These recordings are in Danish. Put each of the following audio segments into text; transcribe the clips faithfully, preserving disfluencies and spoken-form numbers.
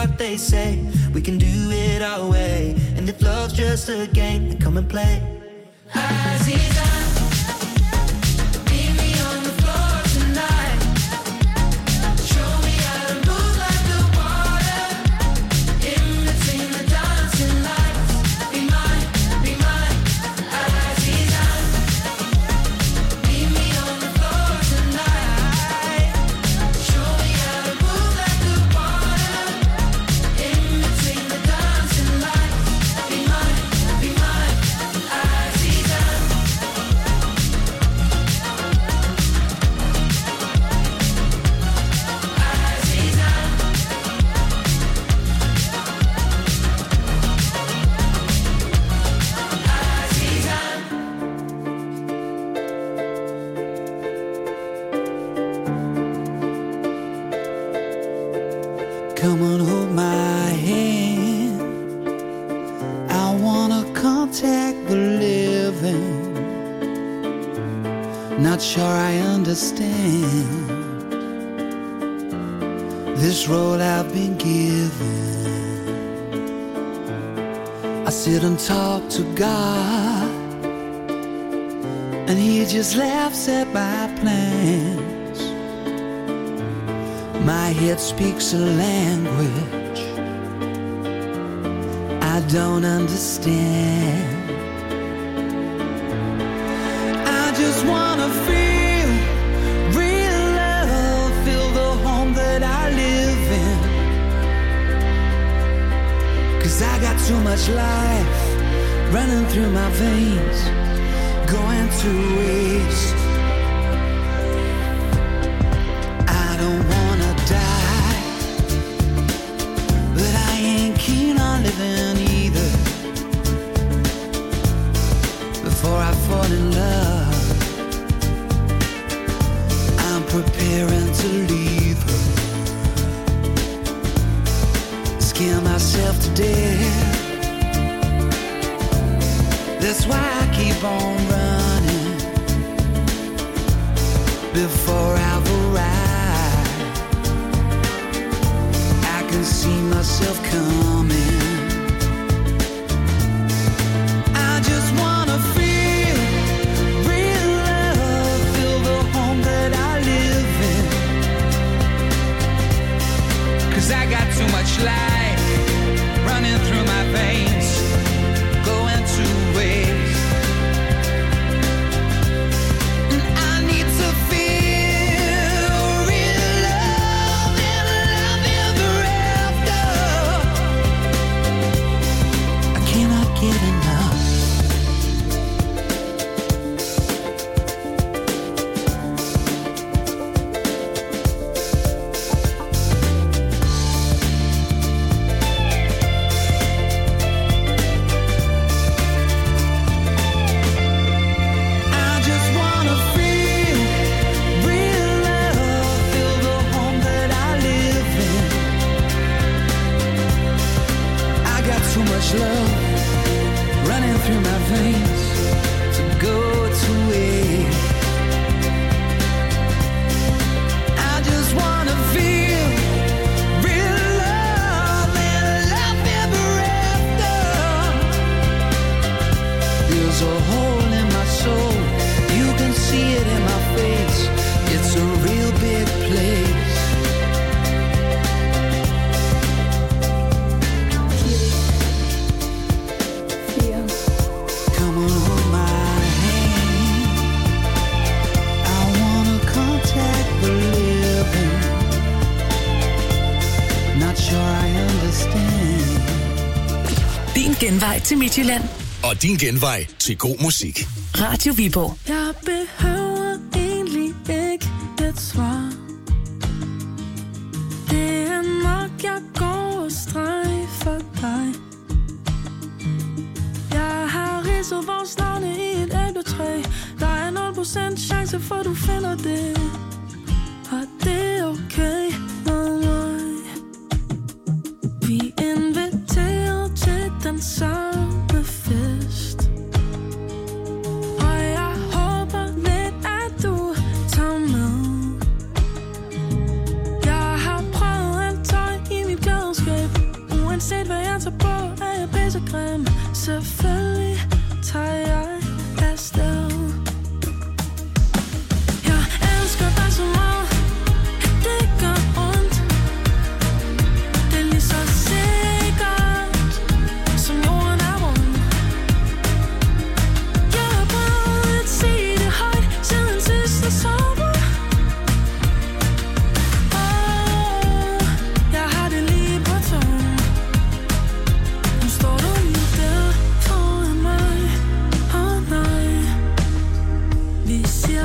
what they say. We can do it our way. And if love's just a game, then come and play. Aziza, meet me on the floor tonight. Show me how to move like the water. In between the dancing lights. Be mine, be mine, Aziza. Meet me on the floor tonight. Show me how to move like the water. In between the dancing lights. Be mine, be mine, Aziza. Aziza. Aziza. Come on, hold my hand. I wanna contact the living. Not sure I understand this role I've been given. I sit and talk to God, and He just laughs at my plans. My head speaks a language I don't understand. I just wanna feel real love, feel the home that I live in. 'Cause I got too much life running through my veins, going to waste. I don't wanna die, but I ain't keen on living either. Before I fall in love, I'm preparing to leave her. Scare myself to death. That's why I keep on running before I've arrived. I can see myself coming. I just wanna feel real love, feel the home that I live in. 'Cause I got too much life running through my veins, going to waste. And I need to feel real love and love ever after. I cannot get enough. I just wanna feel real love, feel the home that I live in. I got too much love running through my veins to go to waste. I just wanna feel real love and love ever after. There's a hole in my soul, you can see it in my face. It's a real big place. Come on, hold my hand. I wanna contact the living. Not sure I understand. Din genvej til Midtjylland. Og din genvej til god musik. Radio Viborg. Jeg behøver egentlig ikke et svar. Det er nok, jeg går og strejfer dig. Jeg har ridset vores navne i et æbletræ. Der er nul procent chance for, du finder det. Og det er okay med mig. Vi inviterer til den samme fest. Og jeg håber lidt, at du tager med. Jeg har prøvet alt tøj i mit klædeskab.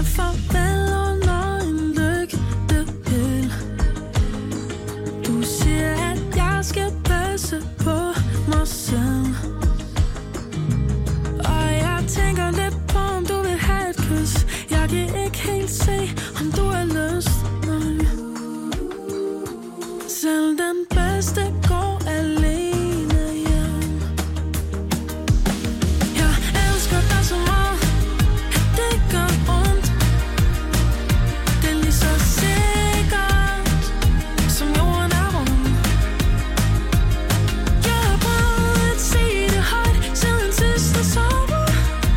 farvel under en lygtepæl. Du siger, at jeg skal passe på mig selv. Og jeg tænker lidt på, om du vil have et kys. Jeg kan ikke helt se, om du har lyst. Nej. Selv den bedste går alene hjem. Jeg elsker dig så meget, at det gør ondt. Det er lige så sikkert, som jorden er rund. Jeg har prøvet at sige det højt, siden sidste sommer.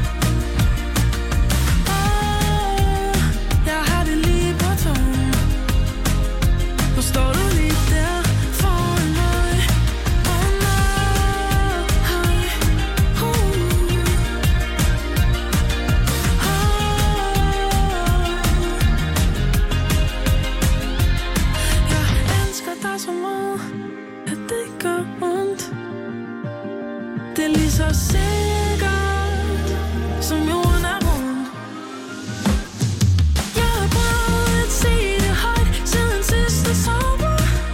Åh, jeg har det lige på tungen. Nu står du lige der foran mig. Åh nej, uh. Jeg elsker dig så meget, at det gør ondt. Det er lige så sikkert, som jorden er rund. Jeg har prøvet at sige det højt, siden sidste sommer.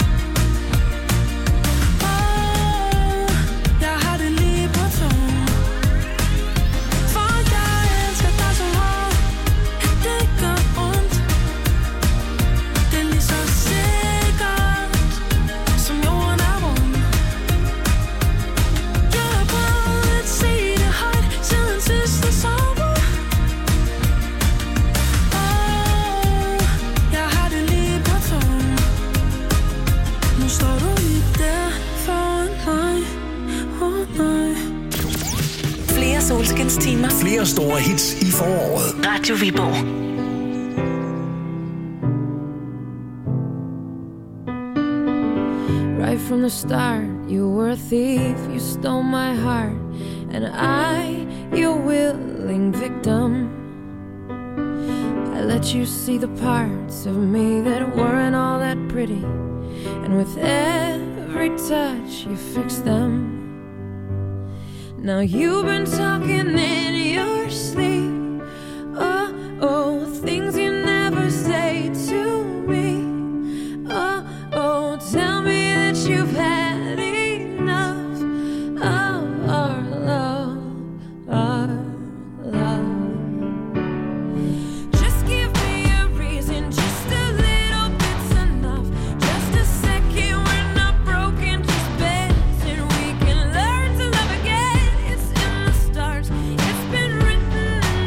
Åh, jeg har det lige på tungen. For jeg elsker dig så meget, at det gør ondt. Det er lige så sikkert, som jorden er rund. Jeg har prøvet at sige det højt, siden sidste sommer. Åh, jeg har det lige på tungen. Nu står du lige der foran mig. Åh nej. Flere solskinstimer. Flere store hits i foråret. Radio Viborg. Right from the start, you were a thief, you stole my heart, and I, your willing victim. I let you see the parts of me that weren't all that pretty, and with every touch you fixed them. Now you've been talking in your sleep, oh, oh, things you never say to me. Oh, oh, tell me that you've had enough of our love, our love. Just give me a reason, just a little bit's enough. Just a second, we're not broken, just bends, and we can learn to love again. It's in the stars, it's been written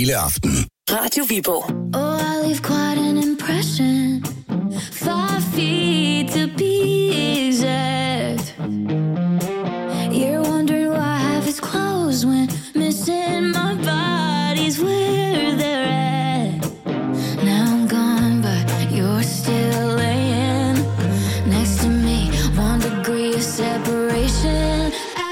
hele aften. Radio Viborg. Oh, I leave quite an impression. Five feet to be exact. You're wondering why half is closed when missing my body's where they're at. Now I'm gone, but you're still laying next to me. One degree of separation.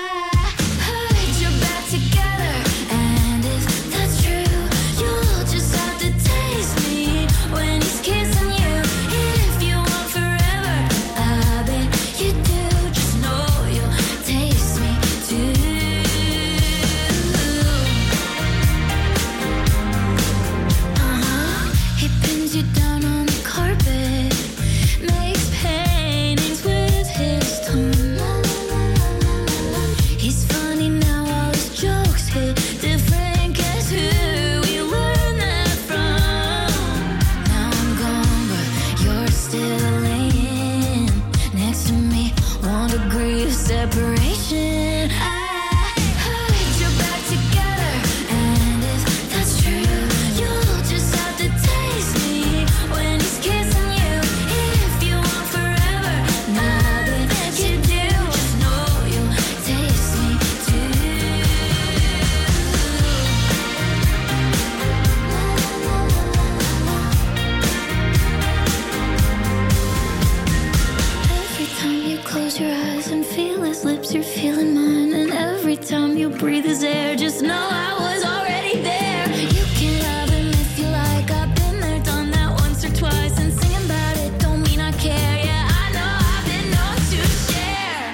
Breathe his air, just know I was already there. You can love him if you like. I've been there, done that once or twice, and singing about it don't mean I care. Yeah, I know I've been known to share.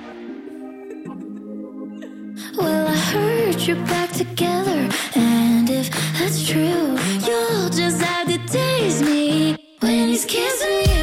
Well, I heard you're back together, and if that's true, you'll just have to taste me when he's kissing you.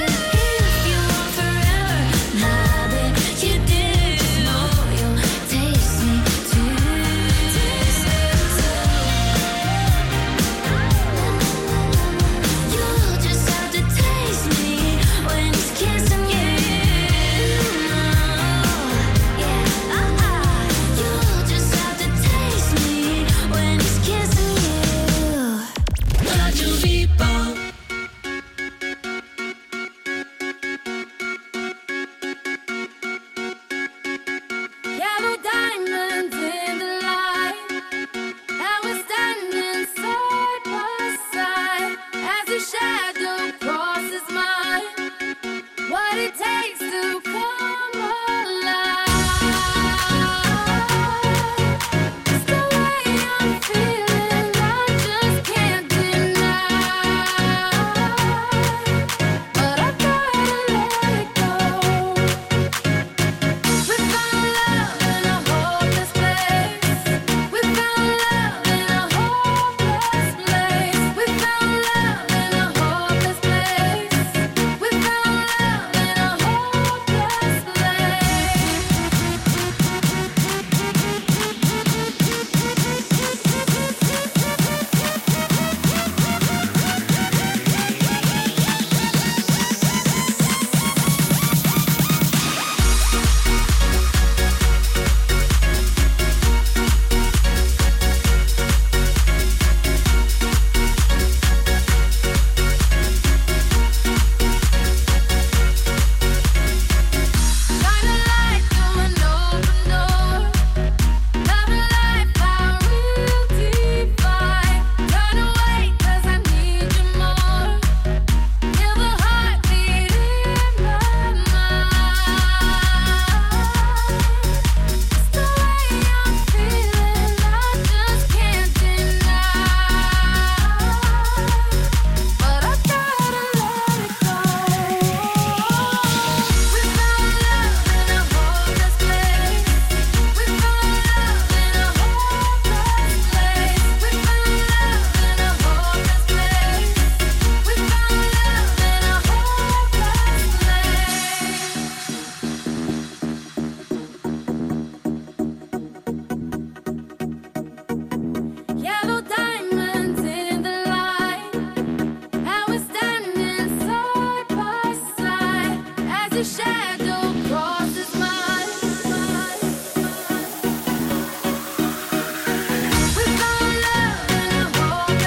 We found love in a hopeless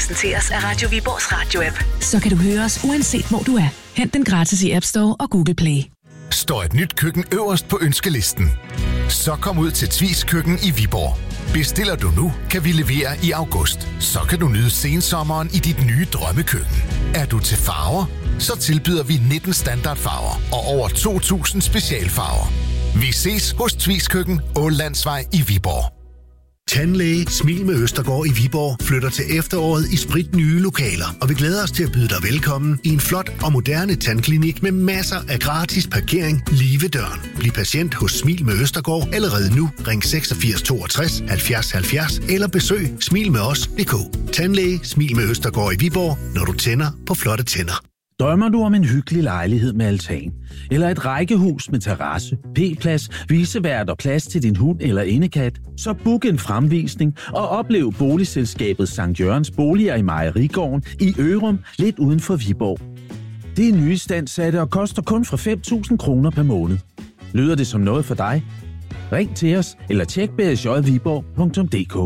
præsenteres af Radio Viborgs radio-app. Så kan du høre os uanset hvor du er. Hent den gratis i App Store og Google Play. Står et nyt køkken øverst på ønskelisten? Så kom ud til Tvis Køkken i Viborg. Bestiller du nu, kan vi levere i august. Så kan du nyde sensommeren i dit nye drømmekøkken. Er du til farver? Så tilbyder vi nitten standardfarver og over to tusind specialfarver. Vi ses hos Tvis Køkken, Ålandsvej i Viborg. Tandlæge Smil med Østergaard i Viborg flytter til efteråret i spritnye lokaler, og vi glæder os til at byde dig velkommen i en flot og moderne tandklinik med masser af gratis parkering lige ved døren. Bliv patient hos Smil med Østergaard allerede nu. Ring seksogfirs toogtres halvfjerds halvfjerds eller besøg smil med os punktum d k. Tandlæge Smil med Østergaard i Viborg, når du tænder på flotte tænder. Drømmer du om en hyggelig lejlighed med altan? Eller et rækkehus med terrasse, p-plads, visevært og plads til din hund eller indekat? Så book en fremvisning og oplev boligselskabet Sankt Jørgens Boliger i Mejerigården i Ørum, lidt uden for Viborg. Det er nyistandssatte og koster kun fra fem tusind kroner per måned. Lyder det som noget for dig? Ring til os eller tjek b s j viborg punktum d k.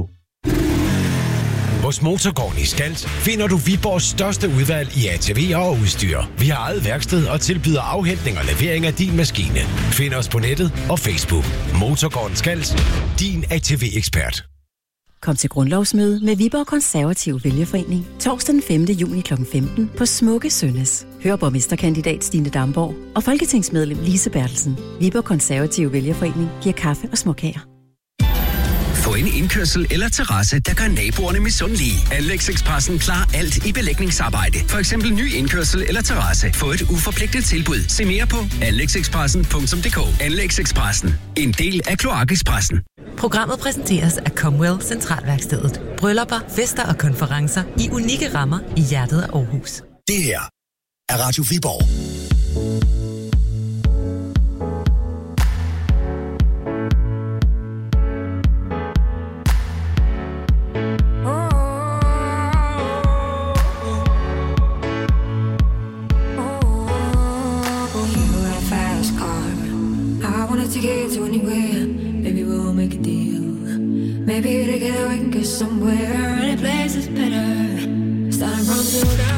Hos Motorgården i Skals finder du Viborgs største udvalg i A T V'er og udstyr. Vi har eget værksted og tilbyder afhentning og levering af din maskine. Find os på nettet og Facebook. Motorgården Skals. Din A T V-ekspert. Kom til grundlovsmøde med Viborg Konservative Vælgerforening torsdag den femte juni klokken femten på Smukke Sønnes. Hør borgmesterkandidat Stine Damborg og folketingsmedlem Lise Bertelsen. Viborg Konservative Vælgerforening giver kaffe og småkager. Få en indkørsel eller terrasse, der gør naboerne misundelige. Anlægsekspressen klarer alt i belægningsarbejde. For eksempel ny indkørsel eller terrasse. Få et uforpligtet tilbud. Se mere på anlægsekspressen punktum d k. Anlægsekspressen. En del af Kloakekspressen. Programmet præsenteres af Comwell Centralværkstedet. Bryllupper, fester og konferencer i unikke rammer i hjertet af Aarhus. Det her er Radio Viborg. Take it to anywhere, maybe we'll make a deal. Maybe together we can get somewhere. Any place is better. Starting from zero.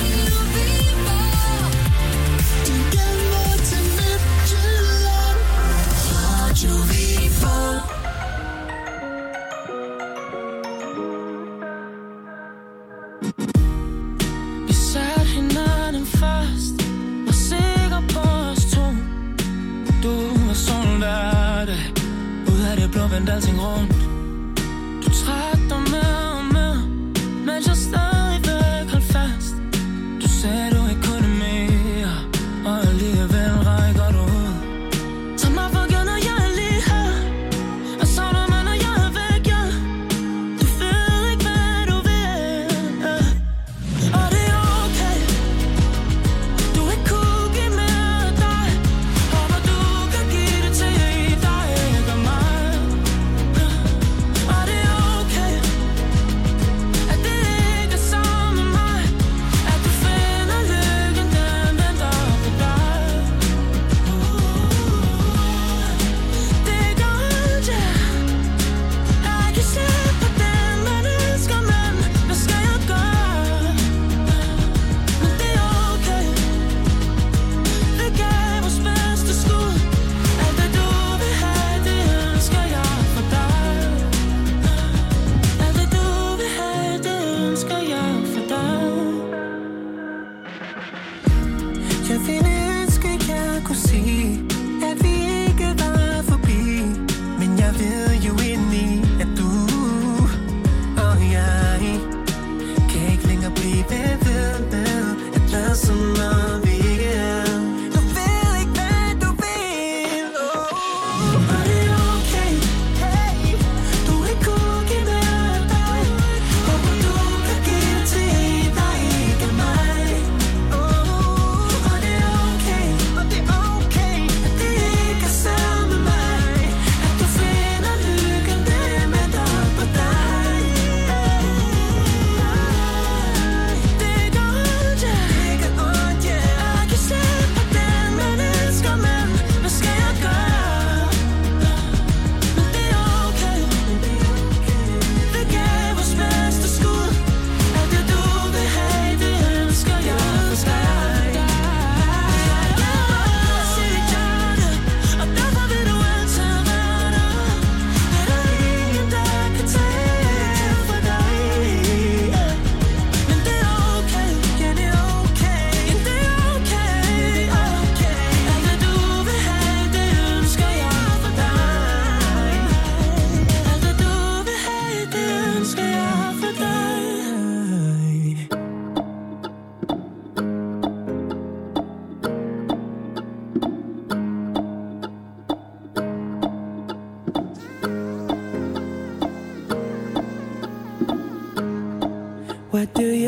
Vi satte hinanden fast og sikker på os to. Du var sådan hver dag. Ud af det blå vendte alting rundt. Du trak dig med og med, mens jeg stadigvæk holdt fast. Du sagde du ikke kunne mere, og alligevel rækker du ud. Tag mig for givet, når jeg er lige her, og så når man, når jeg er væk, ja. Du ved ikke, hvad du vil, ja. Og det er okay. Du ikke kunne give mere af dig. Håber du kan give det til dig, ikke mig.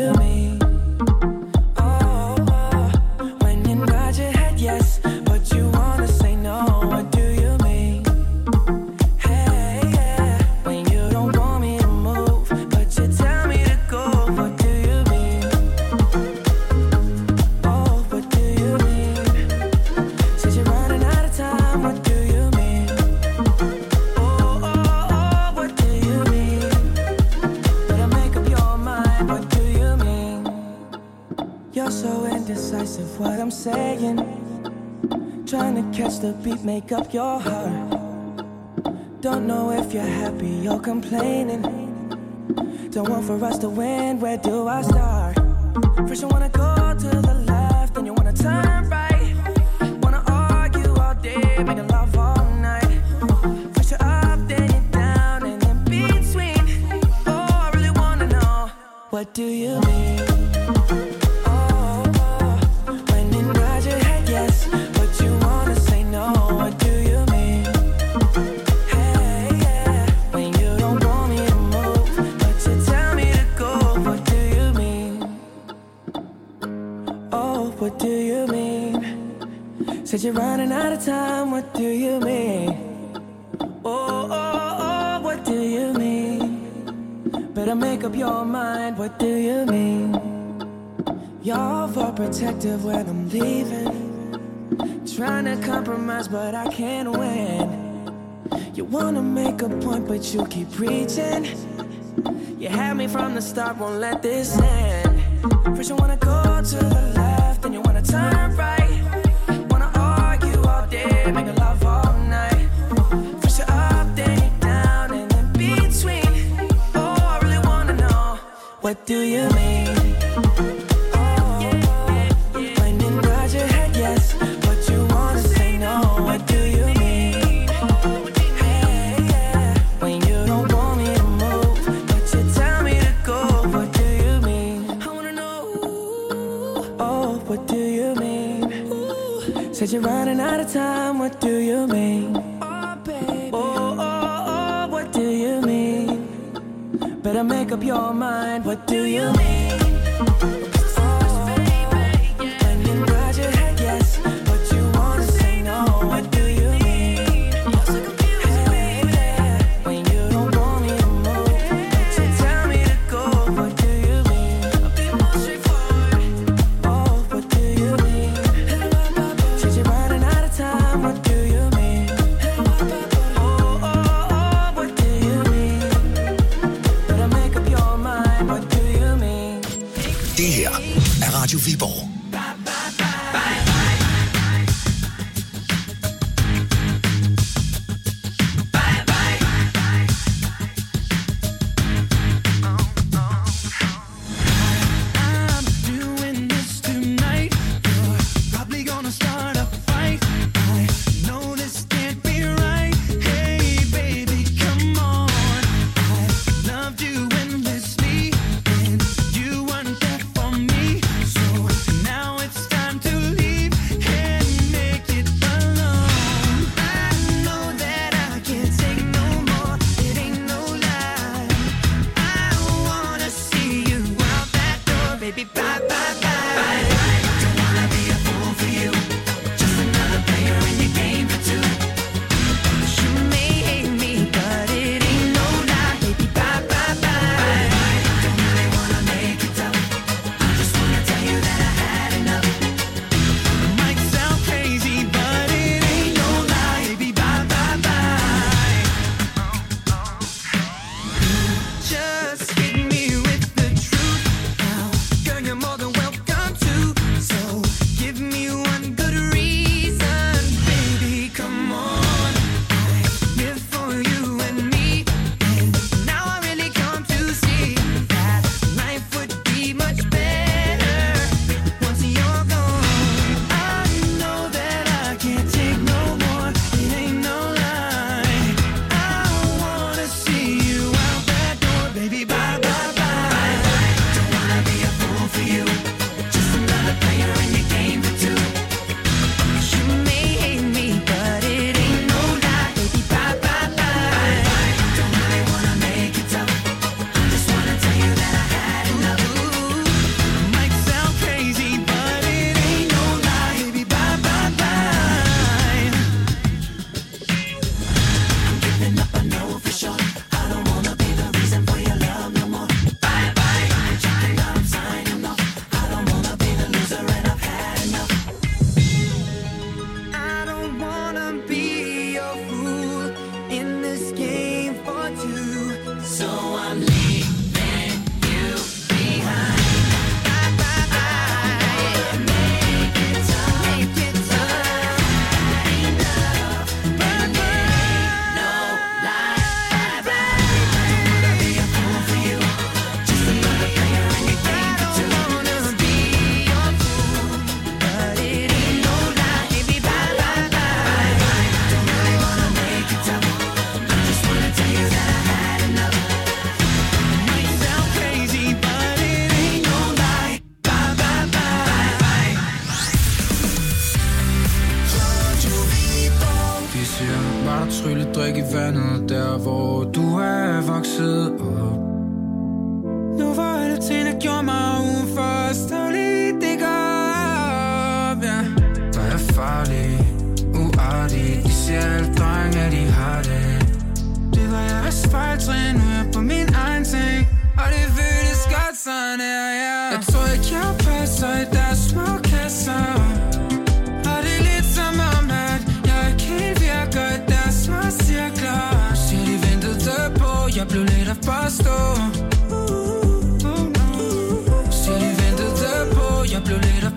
you mean? Oh, oh, when you nod your head yes, but you wanna say no. What do you mean? Hey, yeah, when you don't want me to move, but you tell me to go. What do you mean? Oh, what do you mean? Said you're running out of time. What do you mean? Oh, oh, oh, what do you mean? Better make up your mind. What do you mean? You're so indecisive. What I'm saying. Trying to catch the beat, make up your heart. Don't know if you're happy or complaining. Don't want for us to win, where do I start? First you wanna go to the left, then you wanna turn right. Wanna argue all day, making love all night. First you're up, then you're down, and in between. Oh, I really wanna know, what do you mean? Oh, oh, when you nod your head yes, but you wanna say no. What do you mean? Hey, yeah, when you don't want me to move, but you tell me to go. What do you mean? Oh, what do you mean? Said you're running out of time. What do you mean? Oh, oh, oh, what do you mean? Better make up your mind. What do you mean? You're overprotective when I'm leaving. Trying to compromise, but I can't win. You wanna make a point, but you keep preaching. You had me from the start, won't let this end. First you wanna go to the left, then you wanna turn right. Wanna argue all day, making love all night. First you're up, then you're down, and in between. Oh, I really wanna know, what do you mean? Oh, when you nod your head yes, but you wanna say no. What do you mean? Hey, yeah, when you don't want me to move, but you tell me to go. What do you mean? I wanna know. Oh, what do you mean? Said you're running out of time. What do you mean? Oh, baby. Oh, oh, oh, what do you mean? Better make up your mind. What do you mean? When you nod your head yes, but you wanna say no. What do you mean? Hey, yeah, when you don't want me to move, but you tell me to go. What do you mean? I'll be more straightforward. Oh, what do you mean? Said you're running out of time. What do you mean? Oh, oh, oh, what do you mean? Better make up your mind. What do you mean? Det her er Radio Viborg. I'm doing this tonight. You're probably gonna start a fight. I know this can't be right. Hey, baby, come on. I loved you endlessly, and you weren't there for me. So now it's time to leave and make it alone. I know that I can't take no more. It ain't no lie. I wanna see you out that door, baby. Bye, bye, bye. Don't wanna be a fool for you. Just another player in your game for two. You may hate me, but it ain't no lie, baby. Bye, bye, bye. Don't really wanna make it tough. I just wanna tell you that I had enough. Might sound crazy, but it ain't no lie, baby. Bye, bye, bye. Just hit me with the truth now. Girl, you're more than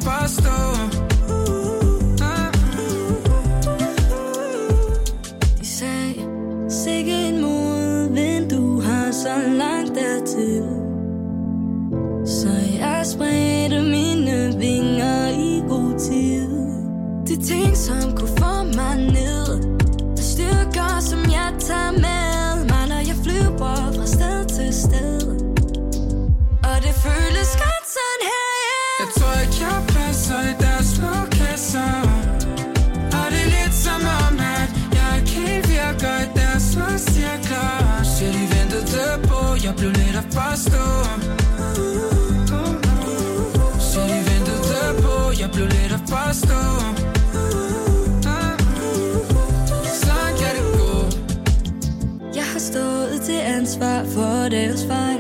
forstå. De sagde, sikke en modvind, du har så langt dertil. Så jeg spredte mine vinger i god tid. De ting, som kunne få mig ned, de styrker, som jeg tager med mig, når jeg flyver fra sted til sted. Og det føles godt sådan her, yeah. Jeg tror ikke, jeg passer i deres små kasser. Og det er lidt som om, at jeg ikke helt virker i deres små cirkler. Så de ventede på, jeg blev let at forstå. Så de ventede på, jeg blev let at forstå. Sådan kan det gå. Jeg har stået til ansvar for deres fejl.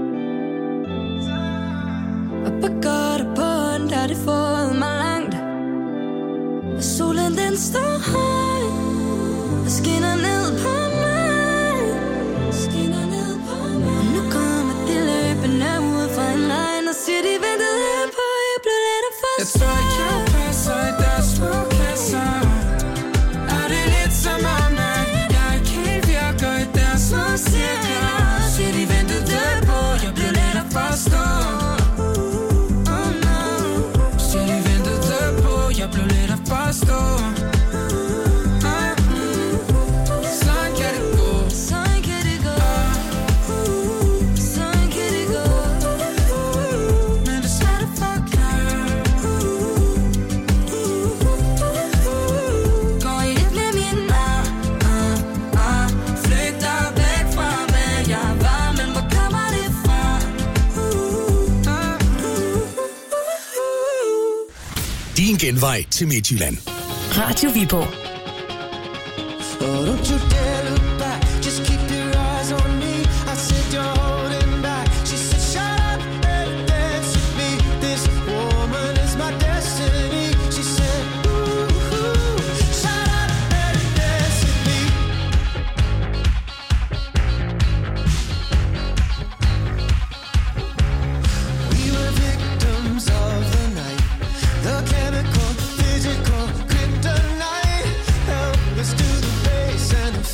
Og på godt og på ondt har det fået mig langt. Og solen den står høj og skinner ned på mig. Skinner ned på mig. Og nu kommer de løbende ud fra en regn og siger de ventede på, jeg blev let at forstå. Jeg tror ikke, jeg passer i deres små kasser. Og det er lidt som om, at jeg ikke helt virker i deres små cirkler. Så de ventede på, jeg blev let at forstå. Så de ventede på, jeg blev let at forstå. Sådan kan det gå. Sådan kan det gå. Sådan kan det gå. Men det er svært at forklare. Går i et med min ah, ah, ah. Flygter væk fra, hvad jeg var, men hvor kommer det fra? Din genvej til Midtjylland. Radio Viborg. Oh, don't you dare look back, just keep your eyes on me. I said you're holding back. She said shut up and dance with me. This woman is my destiny. She said ooh, ooh, shut up and dance with me. We were victims of the night. The chemical, physical kryptonite held us to the base and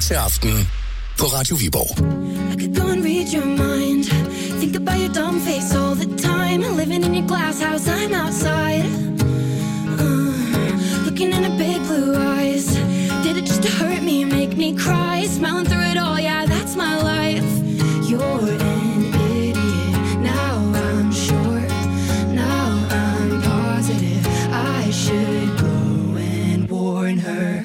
Pinseaften på Radio Viborg. I could go and read your mind. Think about your dumb face all the time. Living in your glass house, I'm outside. Uh, looking in her big blue eyes. Did it just to hurt me, make me cry? Smiling through it all, yeah, that's my life. You're an idiot, now I'm sure. Now I'm positive I should go and warn her.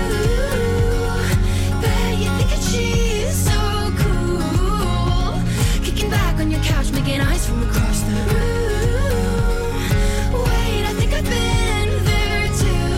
Making eyes from across the room. Wait, I think I've been there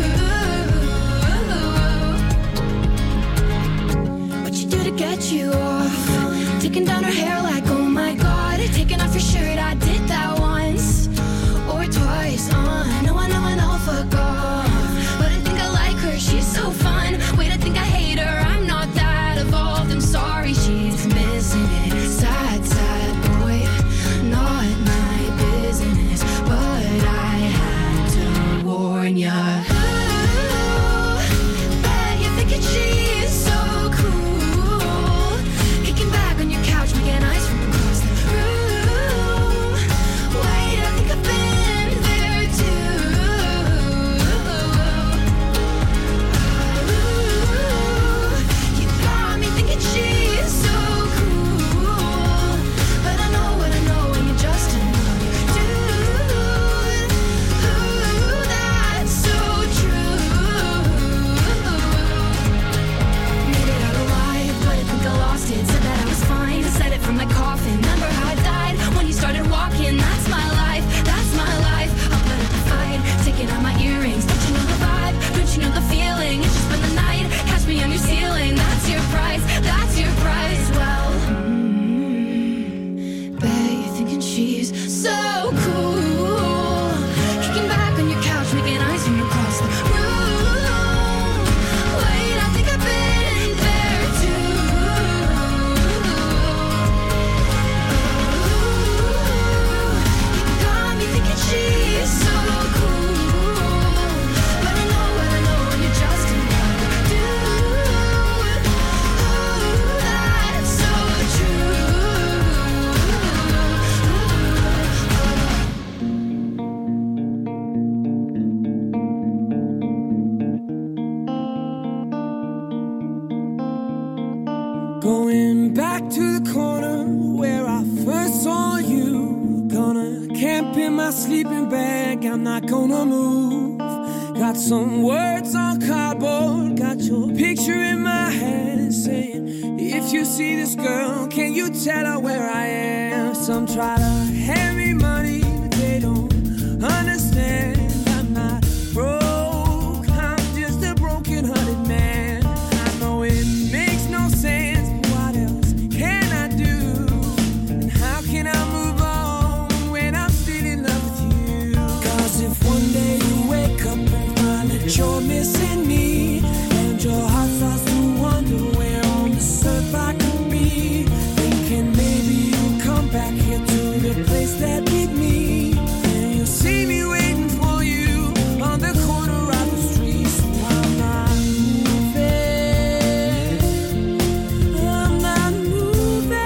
too. What you do to get you off? Taking down her hair like, oh my god. Taking off your shirt, I did that once or twice. Uh, no, I know, I know, fuck off. But I think I like her, she's so fun. Wait, I think I hate her, I'm not that evolved. I'm sorry, she's missing it. Sad, sad boy. Not my business, but I had to warn ya. Ooh, bet you're thinking she's so cool. Kicking back on your couch, making eyes from across the room. Wait, I think I've been there too. Ooh, you got me thinking she's so cool, but I know what I know. Just another dude. Ooh, that's so true. Made it out alive, but I think I lost it. Said that I was fine, said it from my coffin. Remember how I died when you started walking? That's my life, that's my life. I'll put up a fight, taking out my earrings. Don't you know the vibe? Don't you know the feeling? It's just been the night. Catch me on your ceiling. That's your price, that's your price. Well, she's so cool. Kicking back on your couch, making eyes from across the room. Wait, I think I've been there too. Ooh, you got me thinking she's so cool, but I know what I know when you're just another dude. Ooh, that's so true. Going back to the corner where I first saw you. Gonna camp in my sleeping bag, I'm not gonna move. Got some words on cardboard, got your picture in my head, saying, if you see this girl, can you tell her where I am? Some try to hand me money, but they don't understand. I'm not broke, I'm just a broken-hearted man. I know it makes no sense. Can I move on when I'm still in love with you? Cause if one day you wake up and find that you're missing me, and your heart starts to wonder where on this earth I could be, thinking maybe you'll come back here to the place that beat me, and you'll see me waiting for you on the corner of the street. So I'm not moving, I'm not moving.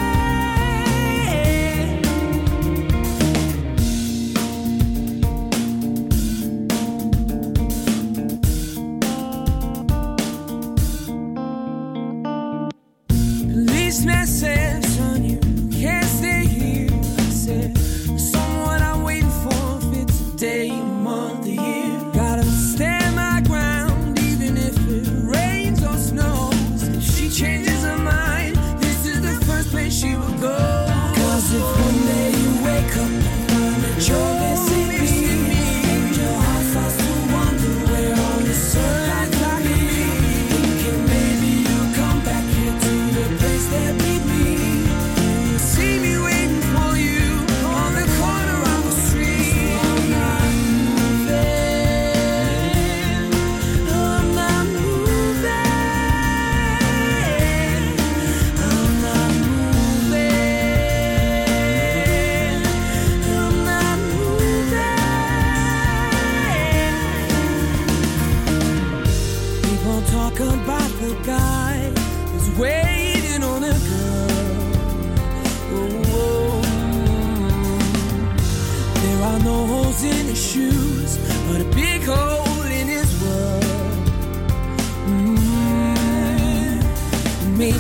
Policeman said, son, you can't stay here. I said, someone I'm waiting for fits a day, a month, a year. Gotta stand my ground, even if it rains or snows. If she changes her mind, this is the first place she will go. Cause if one day you wake up and find that you're missing me, and your heart starts to wonder where on this earth I could be, thinking maybe you'll come back here to the place that beat me.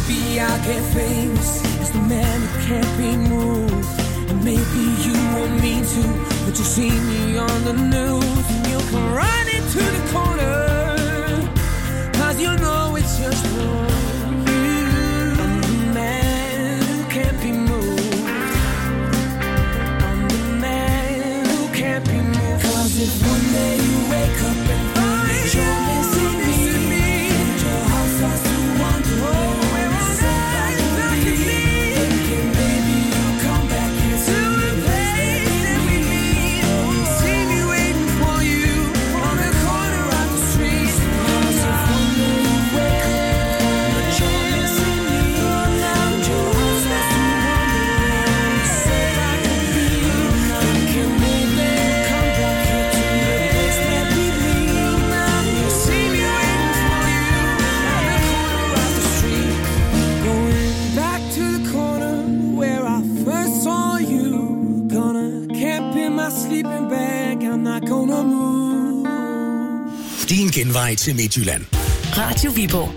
Maybe I'll get famous as the man who can't be moved. And maybe you won't mean to, but you see me on the news. And you'll come right into the corner, cause you know it's just for you. I'm the man who can't be moved. I'm the man who can't be moved. Cause if one day you wake up and find that you're missing me, and your heart starts to wonder where I said I could be, thinking maybe you'll come back here to the place that we meet. See me waiting for you on the corner of the street. Cause if one day you wake up but you're missing me, and your heart starts to wonder where I said I could be, thinking maybe you'll come back here to the place that we meet. See me waiting for you on the corner of the street. Going back to the corner where I first saw you. Gonna camp in my sleeping bag. I'm not gonna move. Din genvej til Midtjylland. Radio Viborg.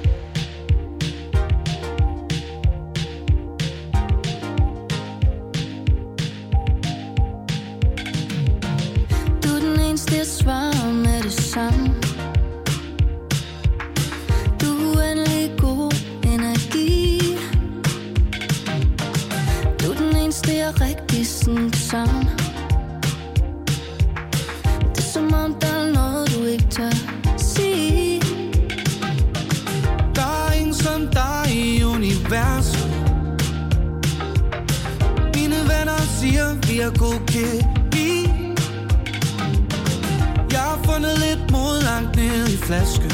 Du er den eneste, jeg svarer med det samme. Du er uendelig god energi. Du er den eneste, jeg rigtig sådan savner. Det er som om, der er noget, du ikke tør sige. Der er ingen som dig i universet. Mine venner siger, vi er god kemi. Jeg har fundet lidt mod langt ned i flasken.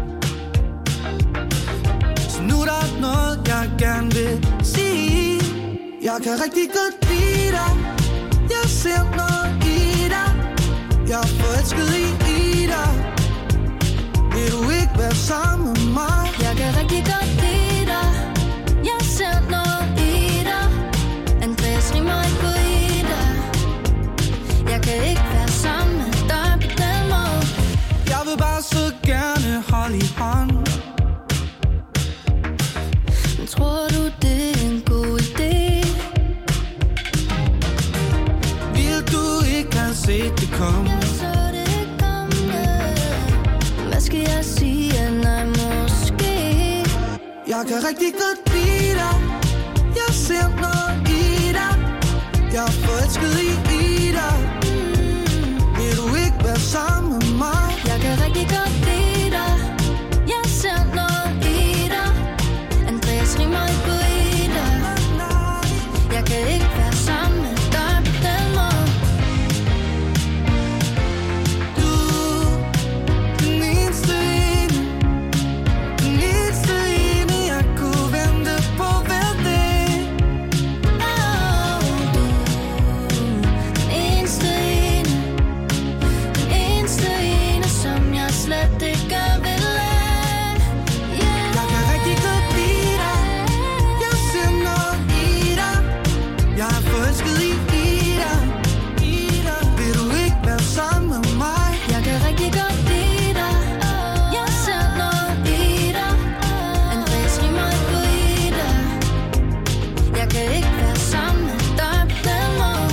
Så nu er der noget, jeg gerne vil sige. Jeg kan rigtig godt lide dig. Jeg ser noget i dig. Jeg er forelsket i, i dig. Vil du ikke være sammen med mig? Jeg kan rigtig godt lide dig. Jeg ser noget i dig. Andreas rimer ikke på i dig. Jeg kan ikke være sammen med dig på den måde. Jeg vil bare så gerne holde i hånd. Men tror du, det er en god idé? Vil du ikke have set det komme? Jeg så det komme. Hvad skal jeg sige? Nej, måske. Jeg kan rigtig godt lide dig. Jeg ser noget i dig. Jeg er forelsket i, i dig. Vil du ikke være sammen med mig? Jeg kan rigtig godt lide dig. Jeg ser noget i dig. Andreas rimer ikke på i dig. Jeg kan ikke være sammen med dig på den måde. Du, den eneste ene, den eneste ene, jeg kunne vente på hver dag. Oh, du, den eneste ene, den eneste ene, som jeg slet ikke vil lade. Yeah. Jeg kan rigtig godt lide dig. Jeg ser noget i dig. Jeg er forelsket i, i dig. I dig. Vil du ikke være sammen med mig? Jeg kan rigtig godt lide dig. Jeg ser noget i dig. Andreas rimer ikke på i dig. Jeg kan ikke være sammen med dig på den måde.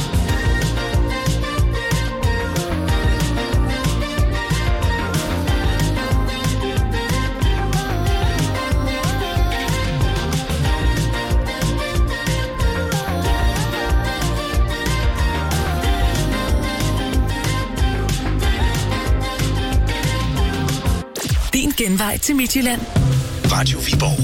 Din genvej til Midtjylland. Radio Viborg.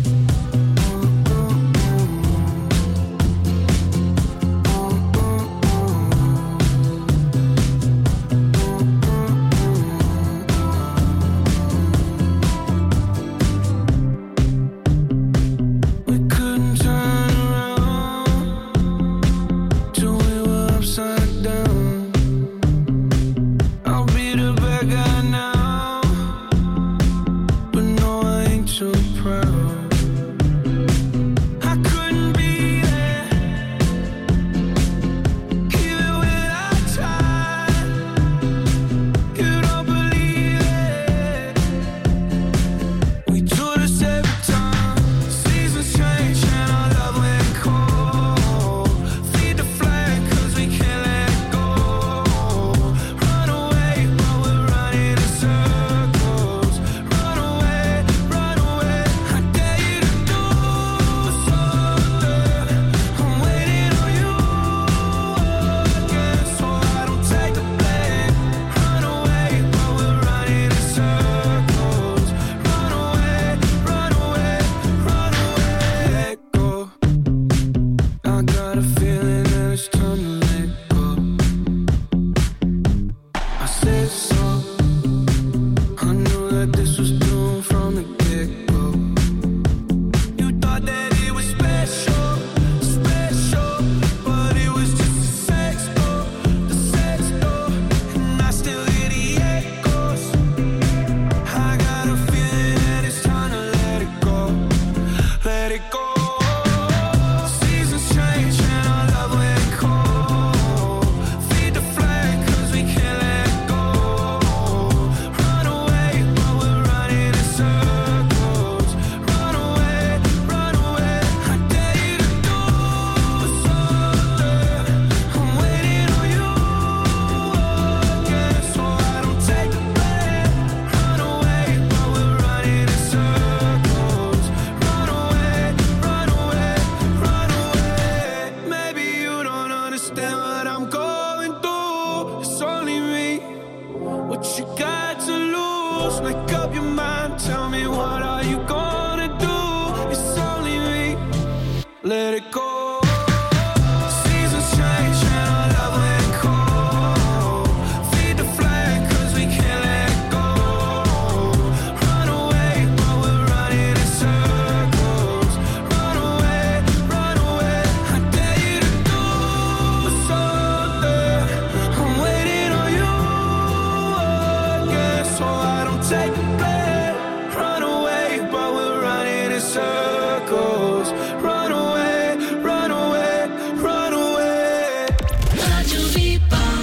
We couldn't turn around till we were upside down. I'll be the bad guy now, but no, I ain't too proud. let it go. Seasons change and our love went cold. Feed the flame cause we can't let it go. Run away but we're running in circles. Run away, run away, I dare you to do something. I'm waiting on you again, so I don't take the blame. Run away but we're running in circles. Run away, run away, run away. Radio Viborg.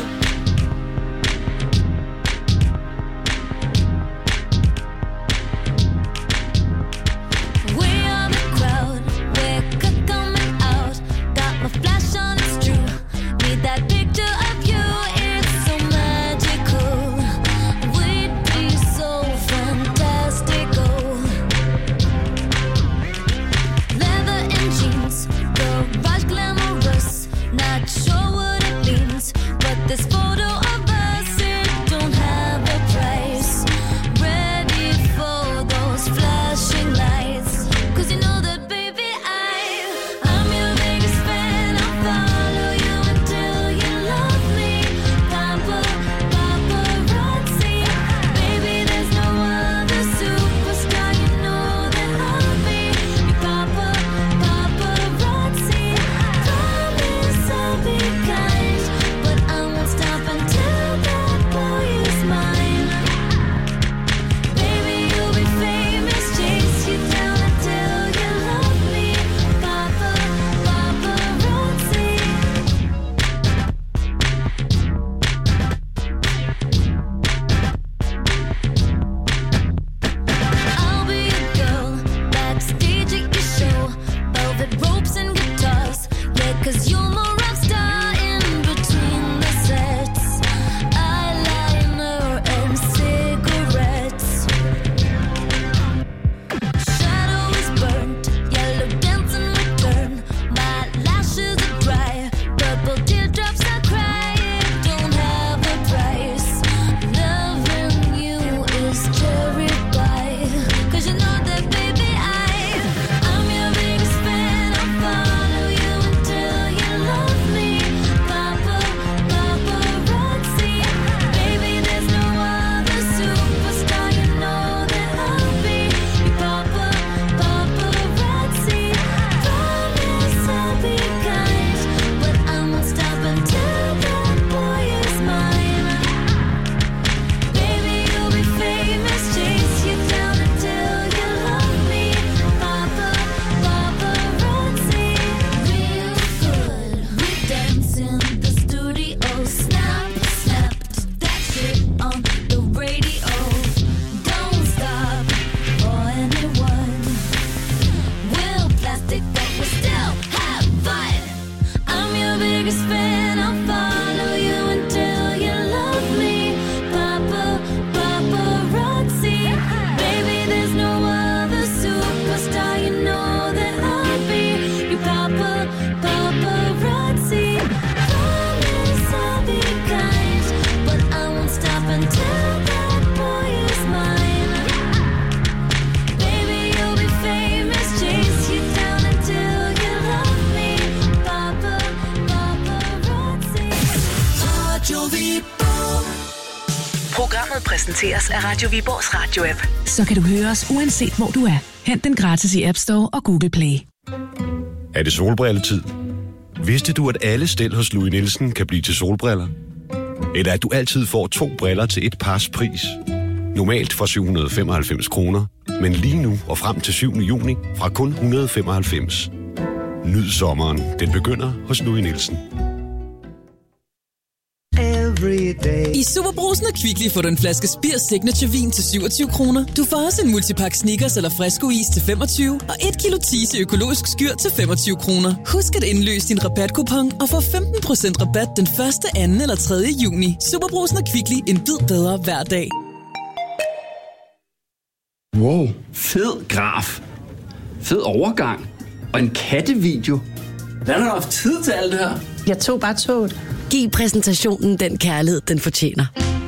We are the crowd, we're c- coming out. Got my flash on, it's true. Need that picture of you, it's so magical. We'd be so fantastical. Leather and jeans, garage glamorous. Not sure what it means, but this photo of us, it don't have a price. Ready for those flashing lights, cause you know that baby I, I'm your biggest fan. I'll follow you until you love me. Papa, paparazzi, baby there's no other superstar. You know that I'll be your papa, paparazzi. Promise I'll be kind, but I won't stop until that boy is mine. Baby, you'll be famous, chase you down until you love me. Papa, paparazzi. I'll be a girl backstage at your show. Velvet ropes and guitars, yeah, cause you're my rock star in between the sets. Eyeliner and cigarettes. Shadow is burnt, yellow dancing return. My lashes are dry, purple teardrops I cry. It don't have a price. Loving you is cherry pie, cause you know that baby I, I'm your biggest fan. I'll follow you until you love me. Papa, paparazzi, baby there's no other superstar. You know that I'll be your papa, paparazzi. Promise I'll be kind, but I won't stop until that boy is mine. Baby you'll be famous, chase you down until you love me. Papa, paparazzi. Real good, we dance in the studio. Snap, snapped that shit on the radio. Don't stop for anyone. We'll plastic but we still have fun. I'm your biggest fan. I'll follow you until you love me. Papa, paparazzi, baby there's no other superstar. You know that I'll be your papa, paparazzi. Promise I'll be kind, but I won't stop until that boy is mine. Baby you'll be famous, chase you down until you love me. Papa, paparazzi. Radio Viborg. Programmet præsenteres af Radio Viborgs radio-app. Så kan du høre os uanset hvor du er. Hent den gratis i App Store og Google Play. Er det solbrilletid? Vidste du, at alle stel hos Louis Nielsen kan blive til solbriller? Eller at du altid får to briller til et pars pris? Normalt for syv hundrede og femoghalvfems kroner, men lige nu og frem til syvende juni fra kun et hundrede og femoghalvfems. Nyd sommeren. Den begynder hos Louis Nielsen. I Superbrugsen og Kvickly får du en flaske Spir Signature vin til syvogtyve kroner. Du får også en multipakke Snickers eller Fresco-is til femogtyve og et kilo Tise økologisk skyr til femogtyve kroner. Husk at indløse din rabatkupon og få femten procent rabat den første, anden eller tredje juni. Superbrugsen og Kvickly, en bid bedre hver dag. Wow, fed graf. Fed overgang. Og en kattevideo. Hvad har du haft tid til alt det her? Jeg tog bare toget. Giv præsentationen den kærlighed, den fortjener.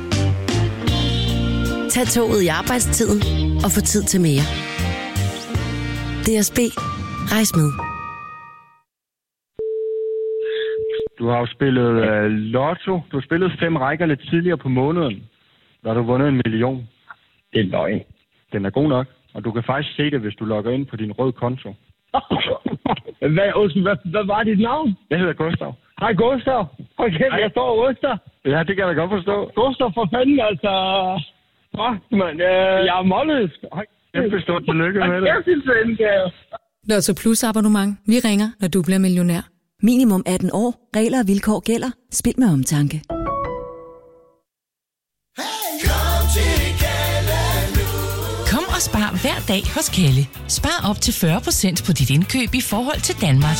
Tag toget i arbejdstiden og få tid til mere. D S B. Rejs med. Du har jo spillet uh, lotto. Du har spillet fem rækker lidt tidligere på måneden. Der har du vundet en million. Det er løgn. Den er god nok. Og du kan faktisk se det, hvis du logger ind på din røde konto. hvad, hvad, hvad var dit navn? Jeg hedder Gustav. Hej Gustav. Okay, jeg står og ryster. Ja, det kan jeg da godt forstå. Gustav, for fanden, altså. Fuck, mand. Øh, jeg er målløs. Jeg forstår, tillykke med det. Jeg synes, det er Lotto Plus abonnement. Vi ringer, når du bliver millionær. Minimum atten år. Regler og vilkår gælder. Spil med omtanke. Kom og spar hver dag hos Kalle. Spar op til fyrre procent på dit indkøb i forhold til Danmark.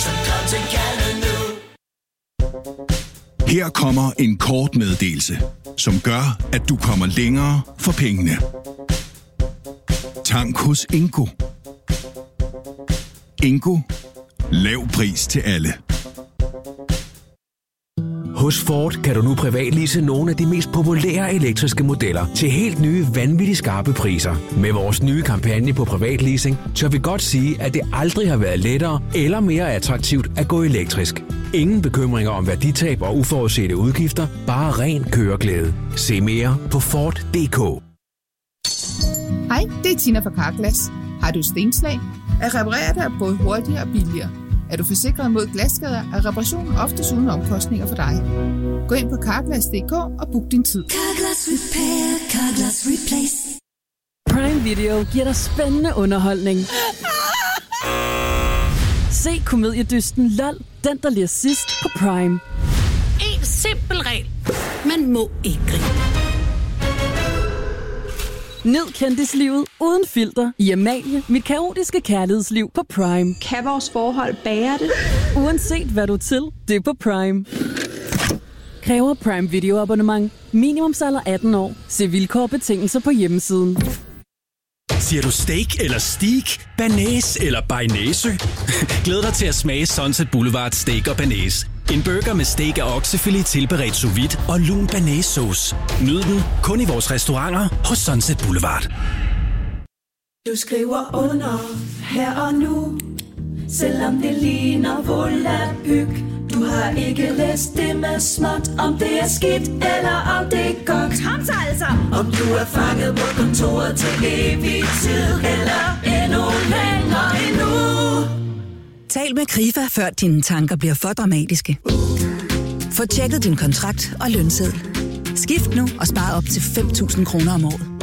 Her kommer en kort meddelelse, som gør, at du kommer længere for pengene. Tank hos Ingo. Ingo. Lav pris til alle. Hos Ford kan du nu privatlease nogle af de mest populære elektriske modeller til helt nye, vanvittigt skarpe priser. Med vores nye kampagne på privatleasing, tør vi godt sige, at det aldrig har været lettere eller mere attraktivt at gå elektrisk. Ingen bekymringer om værditab og uforudsete udgifter, bare ren køreglæde. Se mere på Ford punktum d k. Hej, det er Tina fra Carglass. Har du stenslag? At reparere det er både hurtigere og billigere. Er du forsikret mod glasskader, er reparationen oftest uden omkostninger for dig. Gå ind på carglass punktum d k og book din tid. Carglass Repair, Carglass Replace. Prime Video giver dig spændende underholdning. Se komediedysten LOL, den der ler sidst på Prime. En simpel regel. Man må ikke grine. Nyd kendislivet uden filter i Amalie, mit kaotiske kærlighedsliv på Prime. Kan vores forhold bære det? Uanset hvad du er til, det er på Prime. Kræver Prime Video abonnement. Minimumsalder atten år. Se vilkår og betingelser på hjemmesiden. Siger du steak eller steak, banæs eller bearnaise? Glæd dig til at smage Sunset Boulevard Steak og Banæs. En burger med steak og oksefilet tilberedt sous vide og lun banæssauce. Nyd den kun i vores restauranter hos Sunset Boulevard. Du skriver under her og nu, selvom det ligner volapyk. Du har ikke læst det med småt, om det er skidt eller om det er godt. Kom så altså! Om du er fanget på kontoret til evig tid, eller endnu længere endnu. Tal med Krifa, før dine tanker bliver for dramatiske. Få tjekket din kontrakt og lønseddel. Skift nu og spar op til fem tusind kroner om året.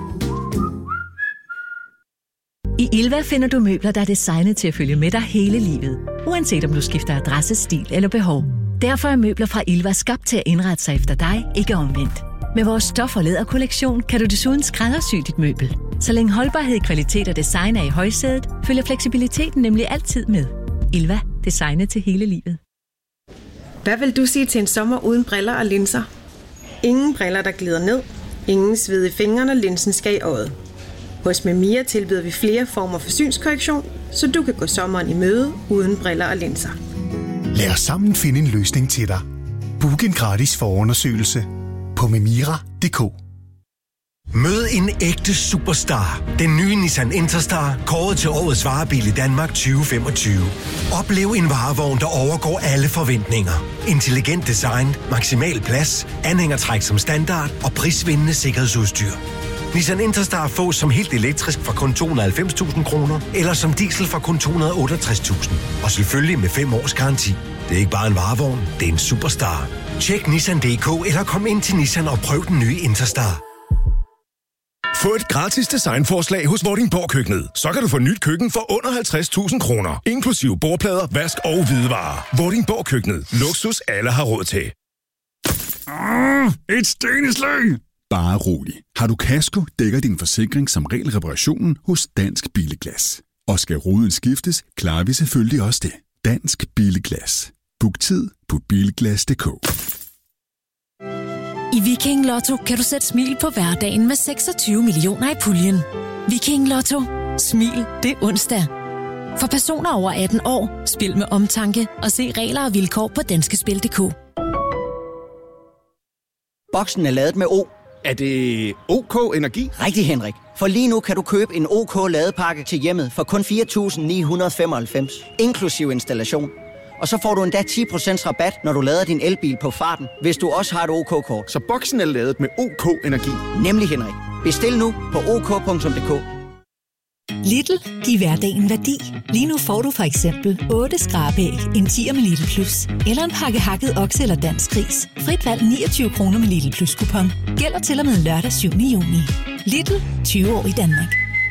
I Ilva finder du møbler, der er designet til at følge med dig hele livet. Uanset om du skifter adresse, stil eller behov. Derfor er møbler fra Ilva skabt til at indrette sig efter dig, ikke omvendt. Med vores stof- og læderkollektion kan du desuden skræddersy dit møbel. Så længe holdbarhed, kvalitet og design er i højsædet, følger fleksibiliteten nemlig altid med. Ilva. Designet til hele livet. Hvad vil du sige til en sommer uden briller og linser? Ingen briller, der glider ned. Ingen sved i fingrene, linsen skal i øjet. Hos Memia tilbyder vi flere former for synskorrektion, så du kan gå sommeren i møde uden briller og linser. Lad os sammen finde en løsning til dig. Book en gratis forundersøgelse på memira punktum d k. Mød en ægte superstar. Den nye Nissan Interstar, kåret til årets varebil i Danmark tyve femogtyve. Oplev en varevogn, der overgår alle forventninger. Intelligent design, maksimal plads, anhængertræk som standard og prisvindende sikkerhedsudstyr. Nissan Interstar fås som helt elektrisk fra kun to hundrede og halvfems tusind kroner, eller som diesel fra kun to hundrede og otteogtres tusind. Og selvfølgelig med fem års garanti. Det er ikke bare en varevogn, det er en superstar. Tjek Nissan punktum d k eller kom ind til Nissan og prøv den nye Interstar. Få et gratis designforslag hos Vordingborg Køkkenet. Så kan du få nyt køkken for under halvtreds tusind kroner. Inklusive bordplader, vask og hvidevarer. Vordingborg Køkkenet. Luksus alle har råd til. Mm, et steneslag! Bare rolig. Har du kasko, dækker din forsikring som regel reparationen hos Dansk Billeglas. Og skal ruden skiftes, klarer vi selvfølgelig også det. Dansk Billeglas. Book tid på bilglas punktum d k. I Viking Lotto kan du sætte smil på hverdagen med seksogtyve millioner i puljen. Viking Lotto. Smil, det er onsdag. For personer over atten år, spil med omtanke og se regler og vilkår på danskespil punktum d k. Boksen er ladet med O. Er det OK Energi? Rigtig, Henrik. For lige nu kan du købe en OK ladepakke til hjemmet for kun fire tusind ni hundrede femoghalvfems, inklusiv installation. Og så får du endda ti procent rabat, når du lader din elbil på farten, hvis du også har et O K-kort. Så boksen er ladet med O K-energi? Nemlig, Henrik. Bestil nu på ok punktum d k. Lidl, giv hverdagen værdi. Lige nu får du for eksempel otte skrabæg, en tier med Lidl Plus, eller en pakke hakket okse eller dansk gris. Frit valg niogtyve kroner med Lidl Plus kupon. Gælder til og med lørdag syvende juni. Lidl, tyve år i Danmark.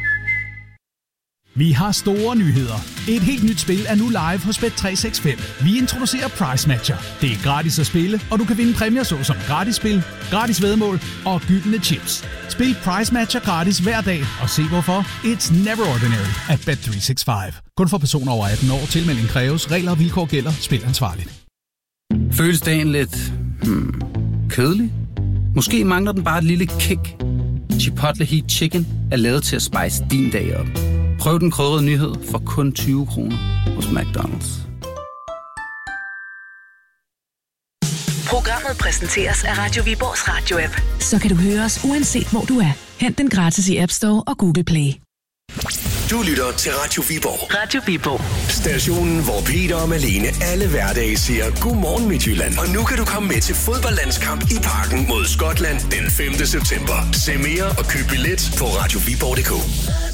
Vi har store nyheder. Et helt nyt spil er nu live hos Bet tre seks fem. Vi introducerer Price Matcher. Det er gratis at spille, og du kan vinde præmier såsom gratis spil, gratis væddemål og gyldne chips. Spil Price Matcher gratis hver dag, og se hvorfor. It's never ordinary at Bet tre seks fem. Kun for personer over atten år. Tilmelding kræves. Regler og vilkår gælder. Spil ansvarligt. Føles dagen lidt hmm, kedelig? Måske mangler den bare et lille kick. Chipotle Heat Chicken er lavet til at spice din dag op. Prøv den krydrede nyhed for kun tyve kroner hos McDonald's. Programmet præsenteres af Radio Viborgs radio-app. Så kan du høre os uanset hvor du er. Hent den gratis i App Store og Google Play. Du lytter til Radio Viborg. Radio Viborg. Stationen, hvor Peter og Malene alle hverdage siger godmorgen Midtjylland. Og nu kan du komme med til fodboldlandskamp i Parken mod Skotland den femte september. Se mere og køb billet på radio viborg punktum d k.